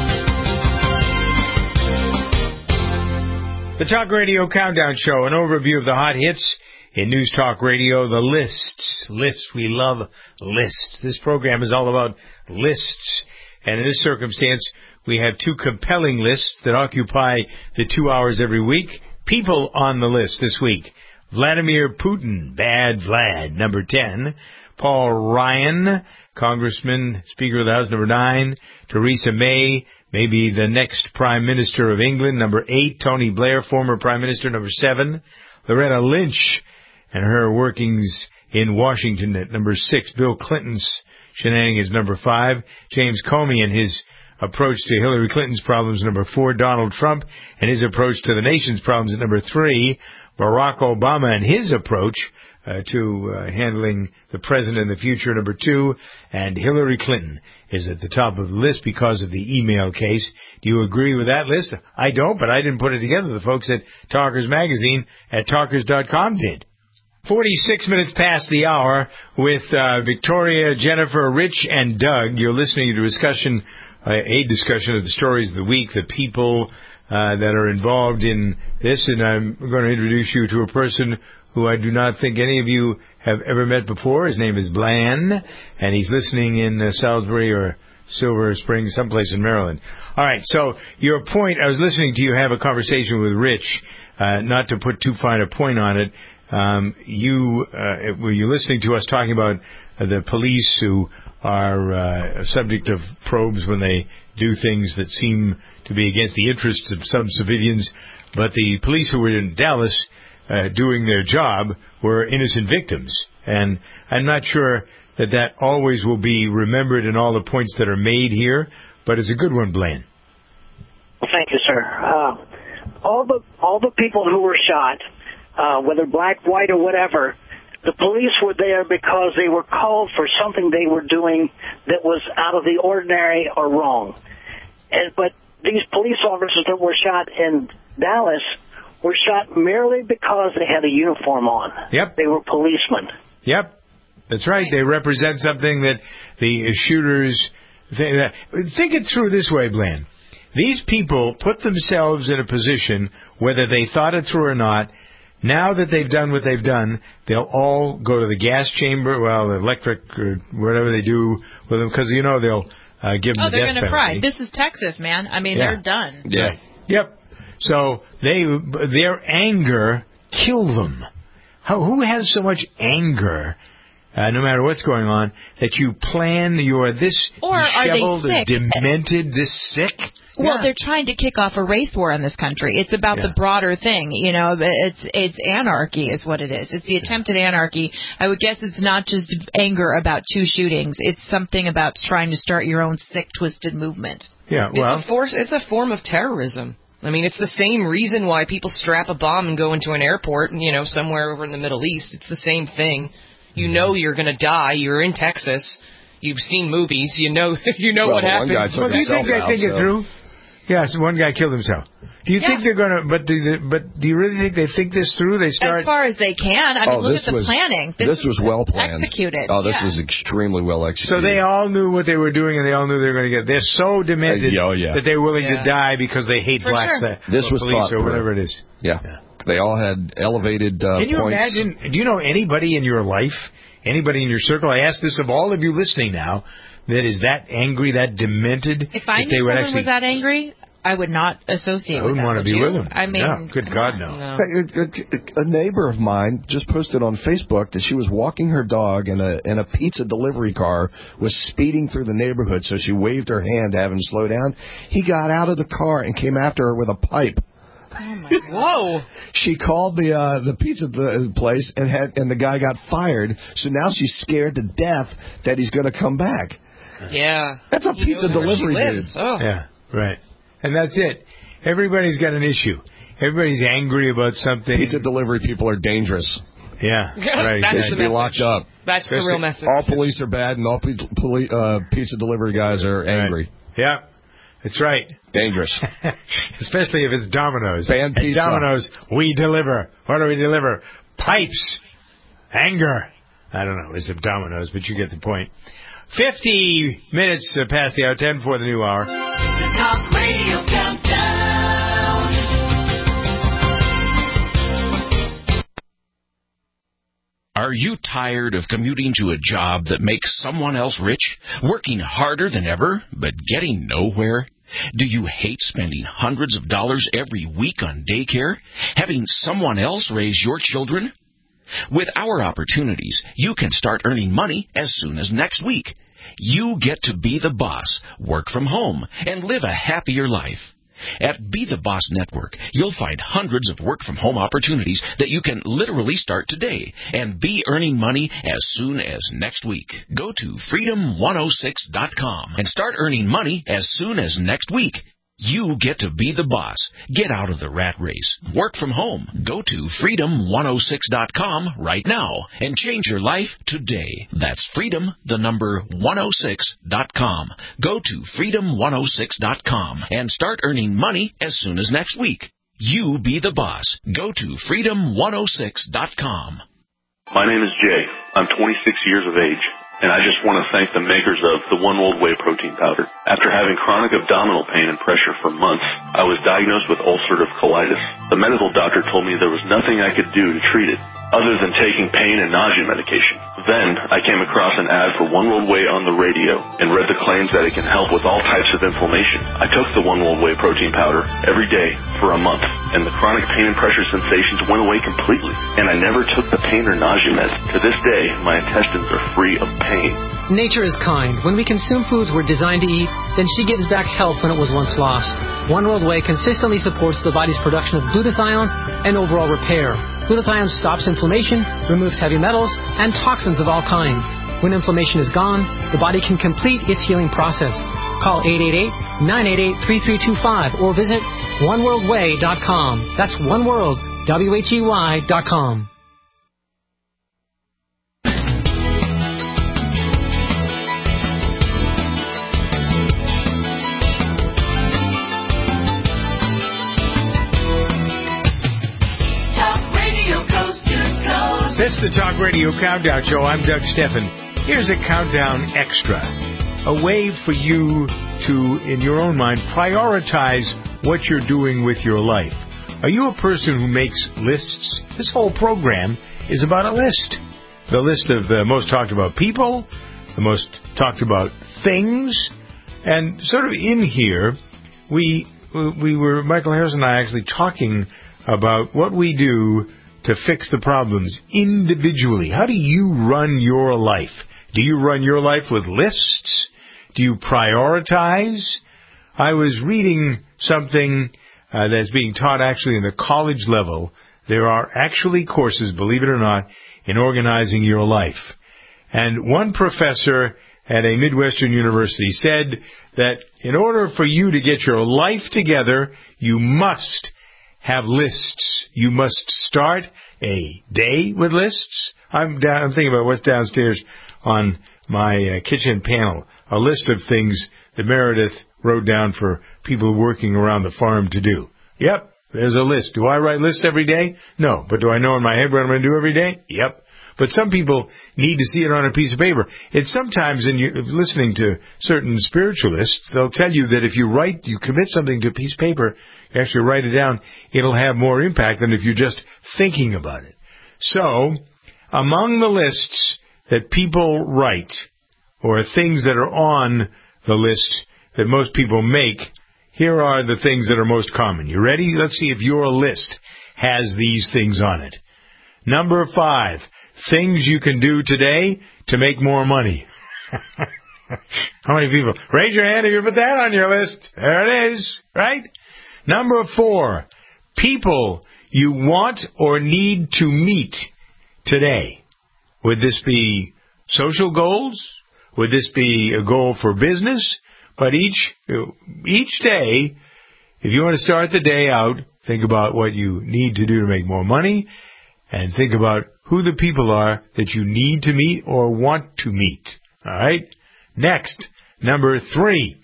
The Talk Radio Countdown Show, an overview of the hot hits in News Talk Radio, the lists. Lists. We love lists. This program is all about lists. And in this circumstance, we have two compelling lists that occupy the two hours every week. People on the list this week. Vladimir Putin, Bad Vlad, number ten. Paul Ryan, Congressman, Speaker of the House, number nine. Theresa May, maybe the next Prime Minister of England, number eight. Tony Blair, former Prime Minister, number seven. Loretta Lynch and her workings in Washington at number six. Bill Clinton's shenanigans, number five. James Comey and his approach to Hillary Clinton's problems, number four. Donald Trump and his approach to the nation's problems at number three. Barack Obama and his approach uh, to uh, handling the president in the future, number two. And Hillary Clinton is at the top of the list because of the email case. Do you agree with that list? I don't, but I didn't put it together. The folks at Talkers Magazine at talkers dot com did. forty-six minutes past the hour with uh, Victoria, Jennifer, Rich, and Doug. You're listening to a discussion, uh, a discussion of the stories of the week, the people uh, that are involved in this. And I'm going to introduce you to a person who I do not think any of you have ever met before. His name is Bland, and he's listening in uh, Salisbury or Silver Spring, someplace in Maryland. All right, so your point, I was listening to you have a conversation with Rich, uh, not to put too fine a point on it. Um, you, uh, were you listening to us talking about uh, the police who are uh, subject of probes when they do things that seem to be against the interests of some civilians, but the police who were in Dallas uh, doing their job were innocent victims. And I'm not sure that that always will be remembered in all the points that are made here, but it's a good one, Blaine. Thank you, sir. Uh, all the all the people who were shot, Uh, whether black, white, or whatever, the police were there because they were called for something they were doing that was out of the ordinary or wrong. And, but these police officers that were shot in Dallas were shot merely because they had a uniform on. Yep. They were policemen. Yep. That's right. They represent something that the shooters think. Think it through this way, Bland. These people put themselves in a position, whether they thought it through or not. Now that they've done what they've done, they'll all go to the gas chamber, well, electric or whatever they do with them, because, you know, they'll uh, give them oh, the they're death gonna penalty. fry. This is Texas, man. I mean, Yeah. they're done. Yeah. Yep. So they, their anger killed them. How, who has so much anger, uh, no matter what's going on, that you plan you are this Or are they disheveled, sick? demented, this sick? Well, Yeah. they're trying to kick off a race war in this country. It's about Yeah. the broader thing, you know. It's it's anarchy is what it is. It's the attempted anarchy. I would guess it's not just anger about two shootings. It's something about trying to start your own sick, twisted movement. Yeah, well, it's a force. It's a form of terrorism. I mean, it's the same reason why people strap a bomb and go into an airport, you know, somewhere over in the Middle East. It's the same thing. You know you're going to die. You're in Texas. You've seen movies. You know you know Well, what the one happens. guy took Well, do you think they himself think out, it so- through? Yes, one guy killed himself. Do you Yeah. think they're gonna? But do they, but do you really think they think this through? They start As far as they can. I mean, Oh, look this at the was- planning. This, was well planned. Executed. Oh, this Yeah. was extremely well executed. So they all knew what they were doing, and they all knew they were going to get. They're so demented Uh, yeah, oh, yeah. that they're willing Yeah. to die because they hate For blacks. sure. That, This or was police thought or through. whatever it is. Yeah. They all had elevated uh, Can you points. imagine? Do you know anybody in your life, anybody in your circle? I ask this of all of you listening now, that is that angry, that demented. If I that knew they would someone actually, was that angry, I would not associate I with wouldn't that. want to would be you? with them. I mean, no, good come God, on. no. No. A, a- a neighbor of mine just posted on Facebook that she was walking her dog and a and a pizza delivery car was speeding through the neighborhood, so she waved her hand to have him slow down. He got out of the car and came after her with a pipe. Whoa. She called the uh, the pizza th- place and had and the guy got fired. So now she's scared to death that he's going to come back. Yeah. That's a He pizza knows where she delivery dude. lives. Oh. Yeah, right. And that's it. Everybody's got an issue. Everybody's angry about something. Pizza delivery people are dangerous. Yeah, right. That's They the should be message. locked up. That's the real message. All police are bad, and all pe- poli- uh, pizza delivery guys are angry. Right. Yeah, that's right. Dangerous. Especially if it's Domino's. Ban At pizza. Domino's, we deliver. What do we deliver? Pipes. Anger. I don't know. It's Domino's, but you get the point. Fifty minutes uh, past the hour, ten for the new hour. The Talk Radio Countdown. Are you tired of commuting to a job that makes someone else rich, working harder than ever, but getting nowhere? Do you hate spending hundreds of dollars every week on daycare, having someone else raise your children? With our opportunities, you can start earning money as soon as next week. You get to be the boss, work from home, and live a happier life. At Be the Boss Network, you'll find hundreds of work-from-home opportunities that you can literally start today and be earning money as soon as next week. Go to freedom one oh six dot com and start earning money as soon as next week. You get to be the boss. Get out of the rat race. Work from home. Go to freedom one oh six dot com right now and change your life today. That's freedom, the number one oh six dot com. Go to freedom one oh six dot com and start earning money as soon as next week. You be the boss. Go to freedom one oh six dot com. My name is Jay. I'm twenty-six years of age, and I just want to thank the makers of the One World Whey protein powder. After having chronic abdominal pain and pressure for months, I was diagnosed with ulcerative colitis. The medical doctor told me there was nothing I could do to treat it other than taking pain and nausea medication. Then I came across an ad for One World Whey on the radio and read the claims that it can help with all types of inflammation. I took the One World Whey protein powder every day for a month, and the chronic pain and pressure sensations went away completely. And I never took the pain or nausea meds. To this day, my intestines are free of pain. Nature is kind. When we consume foods we're designed to eat, then she gives back health when it was once lost. One World Whey consistently supports the body's production of glutathione and overall repair. Glutathione stops inflammation, removes heavy metals, and toxins of all kinds. When inflammation is gone, the body can complete its healing process. Call eight eight eight, nine eight eight, three three two five or visit one world whey dot com. That's one world, W H E Y dot com. This is the Talk Radio Countdown Show. I'm Doug Steffen. Here's a countdown extra. A way for you to, in your own mind, prioritize what you're doing with your life. Are you a person who makes lists? This whole program is about a list. The list of the most talked about people, the most talked about things, and sort of in here, we we were, Michael Harris and I, actually talking about what we do to fix the problems individually. How do you run your life? Do you run your life with lists? Do you prioritize? I was reading something uh, that's being taught actually in the college level. There are actually courses, believe it or not, in organizing your life. And one professor at a Midwestern university said that in order for you to get your life together, you must have lists. You must start a day with lists. I'm down, I'm thinking about what's downstairs on my uh, kitchen panel, a list of things that Meredith wrote down for people working around the farm to do. Yep, there's a list. Do I write lists every day? No. But do I know in my head what I'm going to do every day? Yep. But some people need to see it on a piece of paper. It's sometimes, in you, listening to certain spiritualists, they'll tell you that if you write, you commit something to a piece of paper, you actually write it down, it'll have more impact than if you're just thinking about it. So, among the lists that people write, or things that are on the list that most people make, here are the things that are most common. You ready? Let's see if your list has these things on it. Number five, things you can do today to make more money. How many people? Raise your hand if you put that on your list. There it is, right? Number four, people you want or need to meet today. Would this be social goals? Would this be a goal for business? But each each day, if you want to start the day out, think about what you need to do to make more money, and think about who the people are that you need to meet or want to meet. All right? Next, number three.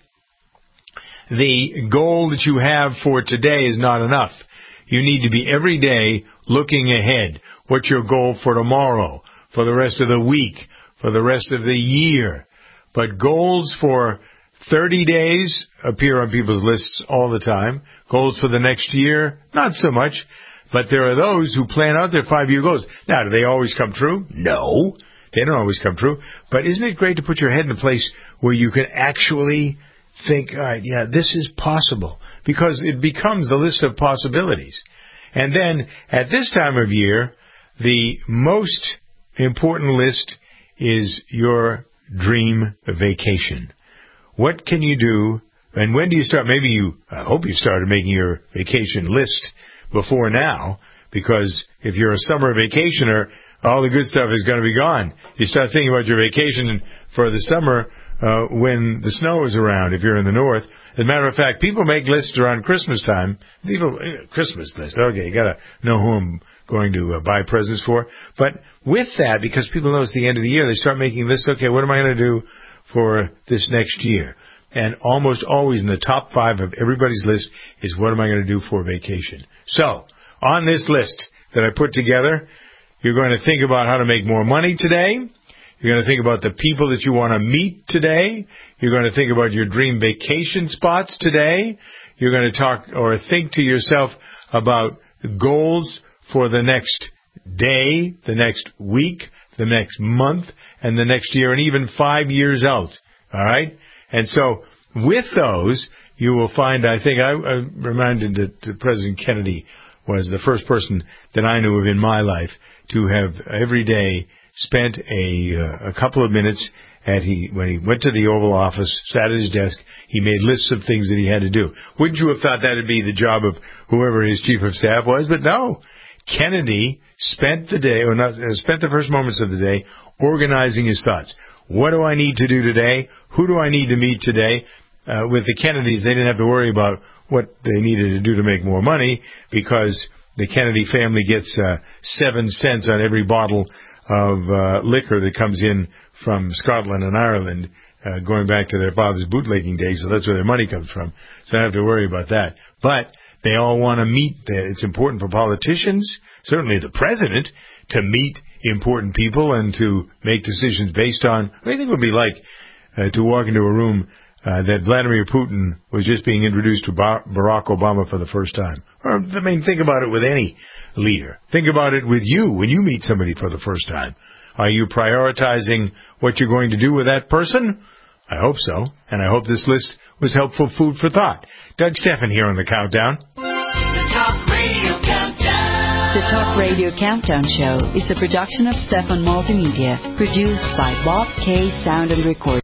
The goal that you have for today is not enough. You need to be every day looking ahead. What's your goal for tomorrow, for the rest of the week, for the rest of the year? But goals for thirty days appear on people's lists all the time. Goals for the next year, not so much. But there are those who plan out their five-year goals. Now, do they always come true? No. They don't always come true. But isn't it great to put your head in a place where you can actually think, all right, yeah, this is possible. Because it becomes the list of possibilities. And then, at this time of year, the most important list is your dream vacation. What can you do, and when do you start? Maybe you, I hope you started making your vacation list before now, because if you're a summer vacationer, all the good stuff is going to be gone. You start thinking about your vacation for the summer uh, when the snow is around, if you're in the north. As a matter of fact, people make lists around Christmas time. People, uh, Christmas list, okay, you got to know who I'm going to uh, buy presents for. But with that, because people know it's the end of the year, they start making lists, okay, what am I going to do for this next year? And almost always in the top five of everybody's list is what am I going to do for vacation? So, on this list that I put together, you're going to think about how to make more money today. You're going to think about the people that you want to meet today. You're going to think about your dream vacation spots today. You're going to talk or think to yourself about goals for the next day, the next week, the next month, and the next year, and even five years out. All right? And so, with those, you will find, I think, I, I'm reminded that President Kennedy was the first person that I knew of in my life to have every day spent a, uh, a couple of minutes at he when he went to the Oval Office, sat at his desk, he made lists of things that he had to do. Wouldn't you have thought that would be the job of whoever his chief of staff was? But no. Kennedy spent the day, or not, uh, spent the first moments of the day organizing his thoughts. What do I need to do today? Who do I need to meet today? Uh, with the Kennedys, they didn't have to worry about what they needed to do to make more money because the Kennedy family gets uh, seven cents on every bottle of uh, liquor that comes in from Scotland and Ireland, uh, going back to their father's bootlegging days, so that's where their money comes from. So I don't have to worry about that. But they all want to meet. The, it's important for politicians, certainly the president, to meet important people and to make decisions based on, what do you think it would be like uh, to walk into a room uh, that Vladimir Putin was just being introduced to Bar- Barack Obama for the first time? Or, I mean, think about it with any leader. Think about it with you when you meet somebody for the first time. Are you prioritizing what you're going to do with that person? I hope so, and I hope this list was helpful food for thought. Doug Steffen here on the Countdown. The Talk Radio Countdown. The Talk Radio Countdown Show is a production of Stefan Multimedia, produced by Bob K. Sound and Recording.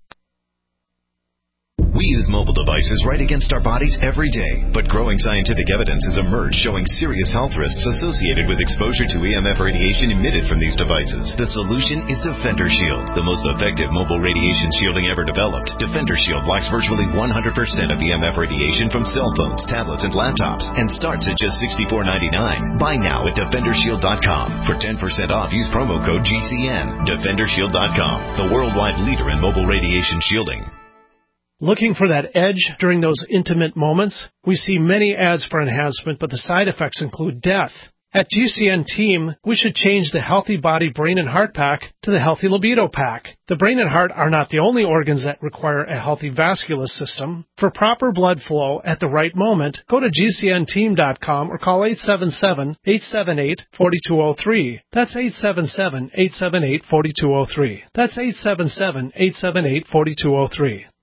We use mobile devices right against our bodies every day, but growing scientific evidence has emerged showing serious health risks associated with exposure to E M F radiation emitted from these devices. The solution is Defender Shield, the most effective mobile radiation shielding ever developed. Defender Shield blocks virtually one hundred percent of E M F radiation from cell phones, tablets, and laptops, and starts at just sixty-four ninety-nine. Buy now at defender shield dot com. For ten percent off, use promo code G C N. defender shield dot com, the worldwide leader in mobile radiation shielding. Looking for that edge during those intimate moments? We see many ads for enhancement, but the side effects include death. At G C N Team, we should change the Healthy Body, Brain, and Heart Pack to the Healthy Libido Pack. The brain and heart are not the only organs that require a healthy vascular system. For proper blood flow at the right moment, go to G C N team dot com or call eight seven seven, eight seven eight, four two zero three. That's eight seven seven, eight seven eight, four two zero three. That's eight seven seven, eight seven eight, four two zero three.